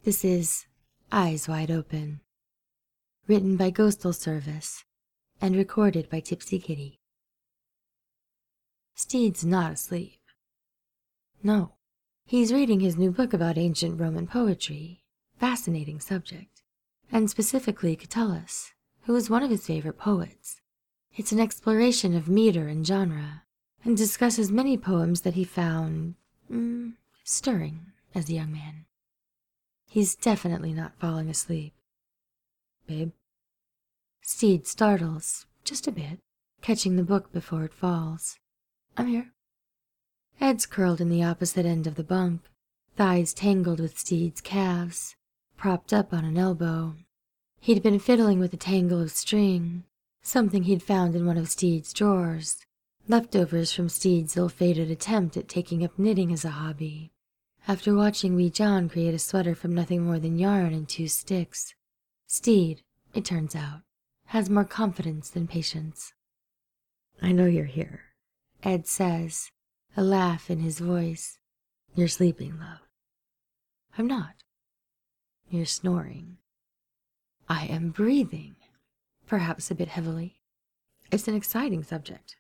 This is Eyes Wide Open, written by Ghostal Service and recorded by Tipsy Kitty. Steed's not asleep. No, he's reading his new book about ancient Roman poetry, fascinating subject, and specifically Catullus, who is one of his favorite poets. It's an exploration of meter and genre, and discusses many poems that he found stirring as a young man. He's definitely not falling asleep. Babe? Steed startles, just a bit, catching the book before it falls. I'm here. Ed's curled in the opposite end of the bunk, thighs tangled with Steed's calves, propped up on an elbow. He'd been fiddling with a tangle of string, something he'd found in one of Steed's drawers, leftovers from Steed's ill-fated attempt at taking up knitting as a hobby. After watching wee John create a sweater from nothing more than yarn and 2 sticks, Steed, it turns out, has more confidence than patience. I know you're here, Ed says, a laugh in his voice. You're sleeping, love. I'm not. You're snoring. I am breathing, perhaps a bit heavily. It's an exciting subject.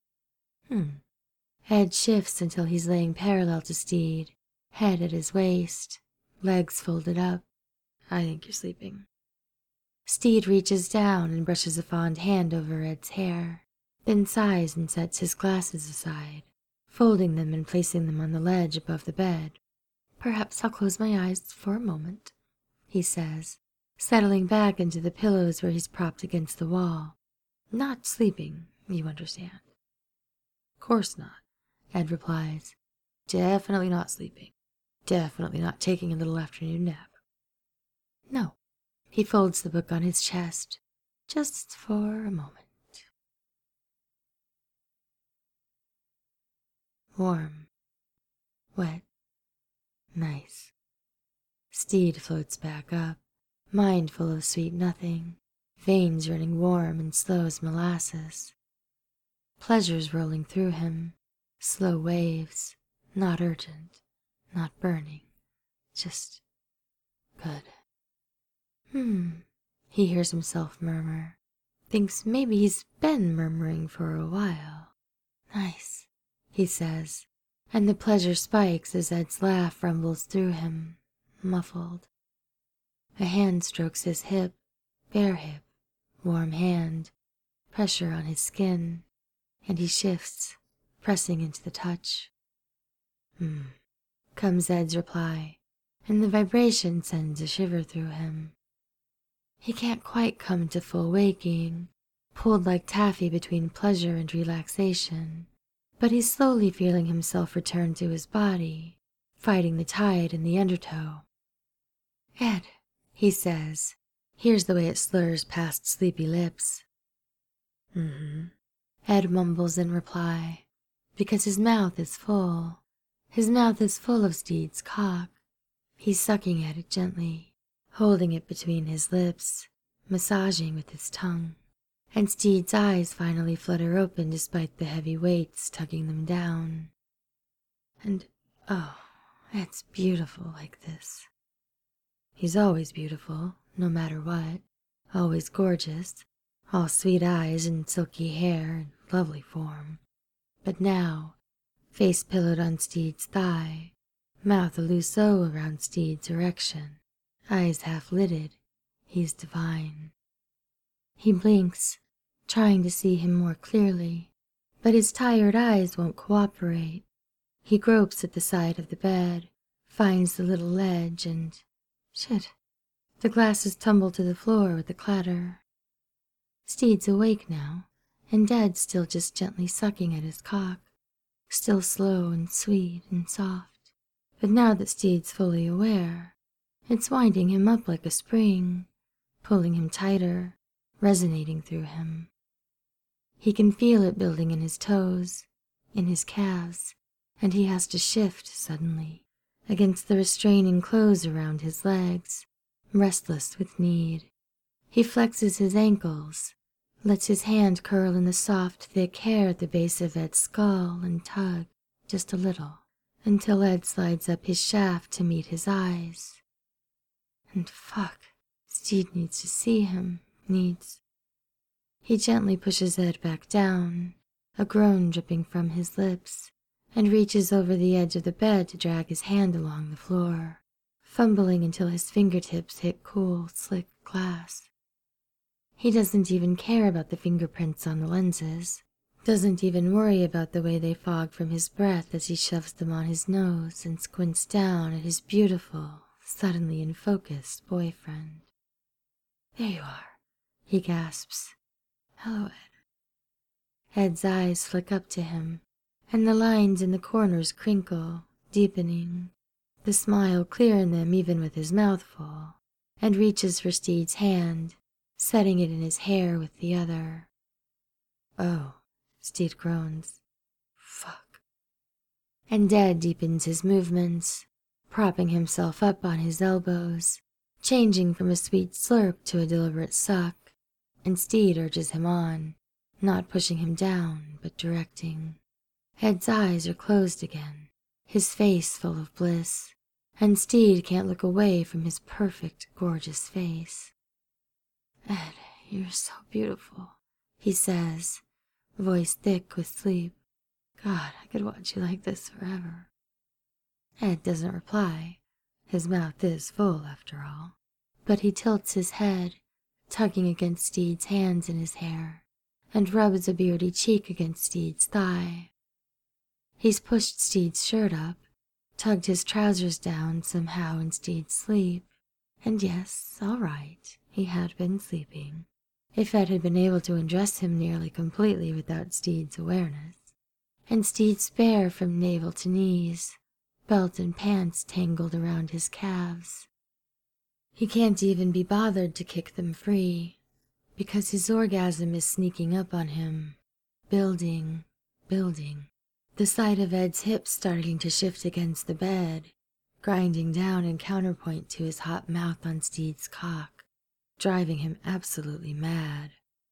Ed shifts until he's laying parallel to Steed, head at his waist, legs folded up. I think you're sleeping. Steed reaches down and brushes a fond hand over Ed's hair, then sighs and sets his glasses aside, folding them and placing them on the ledge above the bed. Perhaps I'll close my eyes for a moment, he says, settling back into the pillows where he's propped against the wall. Not sleeping, you understand. Course not, Ed replies. Definitely not sleeping. Definitely not taking a little afternoon nap. No. He folds the book on his chest, just for a moment. Warm. Wet. Nice. Steed floats back up, mind full of sweet nothing, veins running warm and slow as molasses. Pleasures rolling through him, slow waves, not urgent, not burning, just good. He hears himself murmur. Thinks maybe he's been murmuring for a while. Nice, he says, and the pleasure spikes as Ed's laugh rumbles through him, muffled. A hand strokes his hip, bare hip, warm hand, pressure on his skin, and he shifts, pressing into the touch. Comes Ed's reply, and the vibration sends a shiver through him. He can't quite come to full waking, pulled like taffy between pleasure and relaxation, but he's slowly feeling himself return to his body, fighting the tide in the undertow. Ed, he says, hears the way it slurs past sleepy lips. Ed mumbles in reply, because his mouth is full. His mouth is full of Steed's cock. He's sucking at it gently, holding it between his lips, massaging with his tongue, and Steed's eyes finally flutter open despite the heavy weights tugging them down. And, oh, it's beautiful like this. He's always beautiful, no matter what, always gorgeous, all sweet eyes and silky hair and lovely form. But now, face pillowed on Steed's thigh, mouth a loose O around Steed's erection, eyes half-lidded, he's divine. He blinks, trying to see him more clearly, but his tired eyes won't cooperate. He gropes at the side of the bed, finds the little ledge, and shit, the glasses tumble to the floor with a clatter. Steed's awake now, and Ed's still just gently sucking at his cock, still slow and sweet and soft. But now that Steed's fully aware, it's winding him up like a spring, pulling him tighter, resonating through him. He can feel it building in his toes, in his calves, and he has to shift suddenly against the restraining clothes around his legs, restless with need. He flexes his ankles, lets his hand curl in the soft, thick hair at the base of Ed's skull and tug just a little, until Ed slides up his shaft to meet his eyes. And fuck, Steed needs to see him, needs. He gently pushes Ed back down, a groan dripping from his lips, and reaches over the edge of the bed to drag his hand along the floor, fumbling until his fingertips hit cool, slick glass. He doesn't even care about the fingerprints on the lenses, doesn't even worry about the way they fog from his breath as he shoves them on his nose and squints down at his beautiful, suddenly in focus boyfriend. "There you are," he gasps. "Hello, Ed." Ed's eyes flick up to him, and the lines in the corners crinkle, deepening, the smile clear in them even with his mouth full, and reaches for Steed's hand, setting it in his hair with the other. "Oh," Steed groans. "Fuck." And Ed deepens his movements, propping himself up on his elbows, changing from a sweet slurp to a deliberate suck, and Steed urges him on, not pushing him down, but directing. Ed's eyes are closed again, his face full of bliss, and Steed can't look away from his perfect, gorgeous face. "Ed, you're so beautiful," he says, voice thick with sleep. "God, I could watch you like this forever." Ed doesn't reply. His mouth is full, after all. But he tilts his head, tugging against Steed's hands in his hair, and rubs a beardy cheek against Steed's thigh. He's pushed Steed's shirt up, tugged his trousers down somehow in Steed's sleep. And yes, all right, he had been sleeping. If Ed had been able to undress him nearly completely without Steed's awareness. And Steed's bare from navel to knees, belt and pants tangled around his calves. He can't even be bothered to kick them free, because his orgasm is sneaking up on him, building, building. The sight of Ed's hips starting to shift against the bed, grinding down in counterpoint to his hot mouth on Steed's cock, driving him absolutely mad.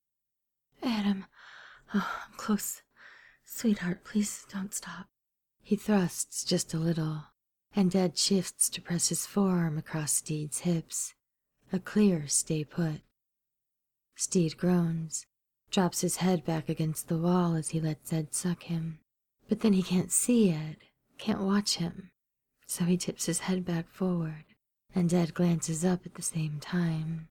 "Ed, I'm close. Sweetheart, please don't stop." He thrusts just a little, and Ed shifts to press his forearm across Steed's hips, a clear stay put. Steed groans, drops his head back against the wall as he lets Ed suck him. But then he can't see Ed, can't watch him, so he tips his head back forward, and Ed glances up at the same time.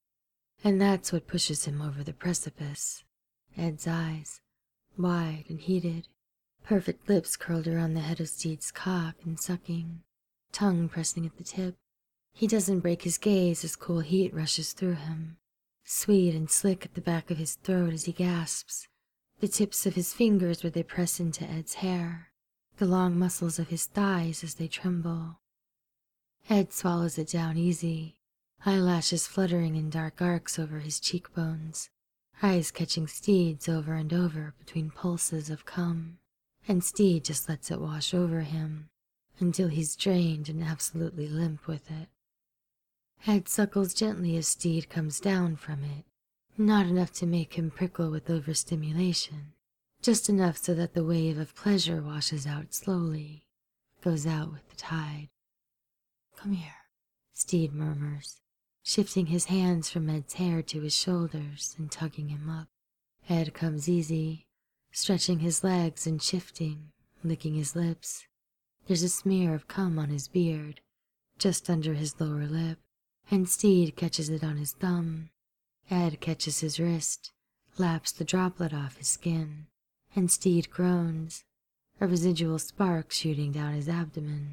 And that's what pushes him over the precipice. Ed's eyes, wide and heated, perfect lips curled around the head of Steed's cock and sucking, tongue pressing at the tip. He doesn't break his gaze as cool heat rushes through him, sweet and slick at the back of his throat as he gasps, the tips of his fingers where they press into Ed's hair, the long muscles of his thighs as they tremble. Ed swallows it down easy, eyelashes fluttering in dark arcs over his cheekbones, eyes catching Steed's over and over between pulses of cum, and Steed just lets it wash over him until he's drained and absolutely limp with it. Ed suckles gently as Steed comes down from it, not enough to make him prickle with overstimulation, just enough so that the wave of pleasure washes out slowly, goes out with the tide. "Come here," Steed murmurs, shifting his hands from Ed's hair to his shoulders and tugging him up. Ed comes easy, stretching his legs and shifting, licking his lips. There's a smear of cum on his beard, just under his lower lip, and Steed catches it on his thumb. Ed catches his wrist, laps the droplet off his skin, and Steed groans, a residual spark shooting down his abdomen.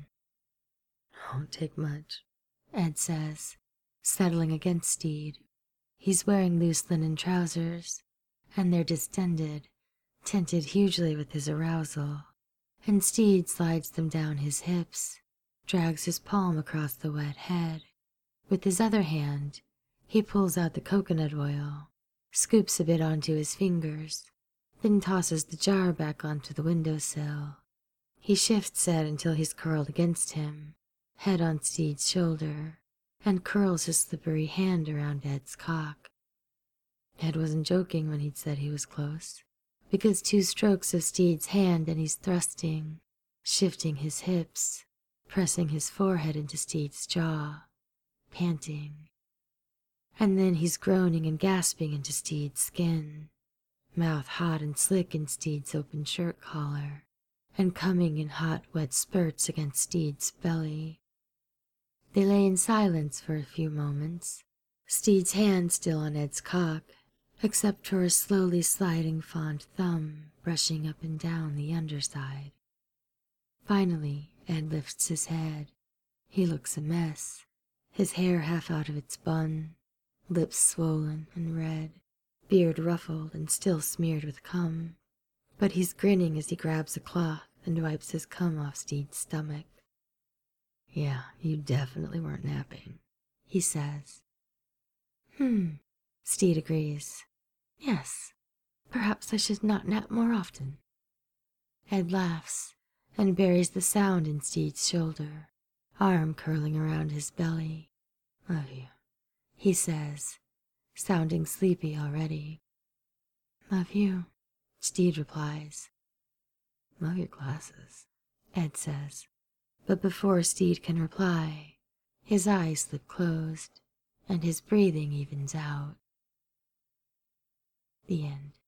"Won't take much," Ed says, settling against Steed. He's wearing loose linen trousers, and they're distended, tinted hugely with his arousal, and Steed slides them down his hips, drags his palm across the wet head. With his other hand, he pulls out the coconut oil, scoops a bit onto his fingers, then tosses the jar back onto the windowsill. He shifts Ed until he's curled against him, head on Steed's shoulder, and curls his slippery hand around Ed's cock. Ed wasn't joking when he'd said he was close, because 2 strokes of Steed's hand and he's thrusting, shifting his hips, pressing his forehead into Steed's jaw. panting. And then he's groaning and gasping into Steed's skin, mouth hot and slick in Steed's open shirt collar, and coming in hot, wet spurts against Steed's belly. They lay in silence for a few moments, Steed's hand still on Ed's cock, except for a slowly sliding fond thumb brushing up and down the underside. Finally, Ed lifts his head. He looks a mess, his hair half out of its bun, lips swollen and red, beard ruffled and still smeared with cum. But he's grinning as he grabs a cloth and wipes his cum off Steed's stomach. "Yeah, you definitely weren't napping," he says. Steed agrees. "Yes, perhaps I should not nap more often." Ed laughs and buries the sound in Steed's shoulder, arm curling around his belly. "Love you," he says, sounding sleepy already. "Love you," Steed replies. "Love your glasses," Ed says. But before Steed can reply, his eyes slip closed and his breathing evens out. The end.